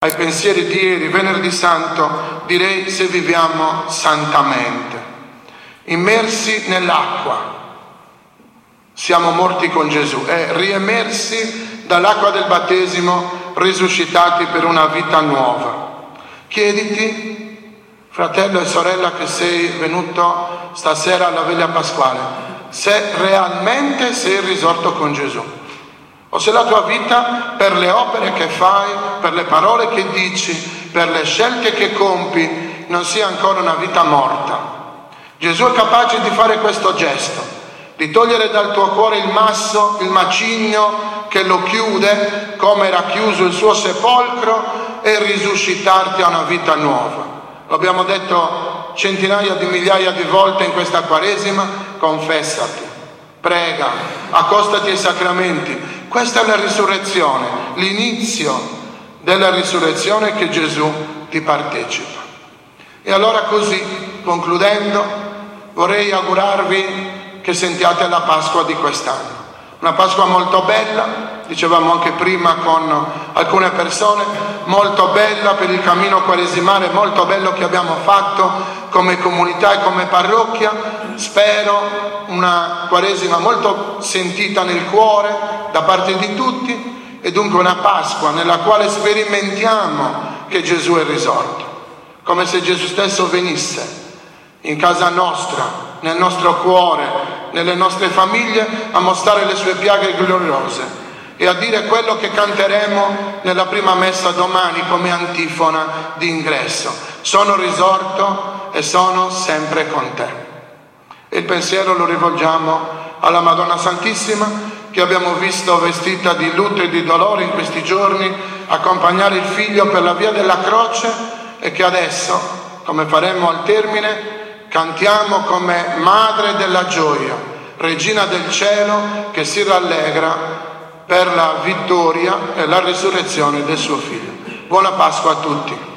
ai pensieri di ieri, venerdì santo, direi se viviamo santamente. Immersi nell'acqua, siamo morti con Gesù e riemersi dall'acqua del battesimo, risuscitati per una vita nuova. Chiediti, fratello e sorella che sei venuto stasera alla veglia pasquale, se realmente sei risorto con Gesù, o se la tua vita, per le opere che fai, per le parole che dici, per le scelte che compi, non sia ancora una vita morta. Gesù è capace di fare questo gesto, di togliere dal tuo cuore il masso, il macigno che lo chiude, come era chiuso il suo sepolcro, e risuscitarti a una vita nuova. Lo abbiamo detto centinaia di migliaia di volte in questa Quaresima: confessati, prega, accostati ai sacramenti. Questa è la risurrezione, l'inizio della risurrezione che Gesù ti partecipa. E allora così, concludendo, vorrei augurarvi che sentiate la Pasqua di quest'anno. Una Pasqua molto bella, dicevamo anche prima con alcune persone, molto bella per il cammino quaresimale, molto bello che abbiamo fatto come comunità e come parrocchia. Spero una Quaresima molto sentita nel cuore da parte di tutti, e dunque una Pasqua nella quale sperimentiamo che Gesù è risorto, come se Gesù stesso venisse in casa nostra, nel nostro cuore, nelle nostre famiglie, a mostrare le sue piaghe gloriose e a dire quello che canteremo nella prima messa domani come antifona di ingresso: sono risorto e sono sempre con te. E il pensiero lo rivolgiamo alla Madonna Santissima, che abbiamo visto vestita di lutto e di dolore in questi giorni, accompagnare il Figlio per la via della croce, e che adesso, come faremo al termine, cantiamo come Madre della gioia, Regina del cielo, che si rallegra per la vittoria e la risurrezione del suo Figlio. Buona Pasqua a tutti.